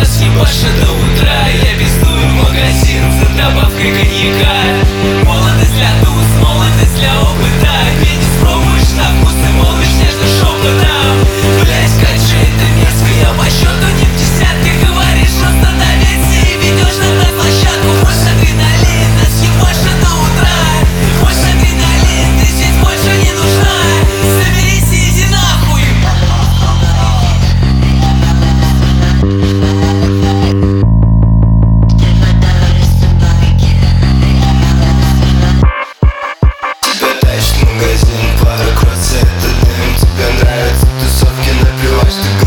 нас ебашит до утра. Я пиздую в магазин за добавкой коньяка. Молодость для туз, молодость для опыта. Ведь спробуешь на вкус и молвишь нежно шепотом. Блять, как же это мерзко, я по счету не в десятке. Говоришь, остановиться и ведешь нас на площадку. Больше адреналин, нас ебашит до утра. Больше адреналин, ты здесь больше не нужна. Соберись и иди нахуй. Тебя тащит в магазин, пара кросс, это дым. Тебе нравятся тусовки, напиваешь ты.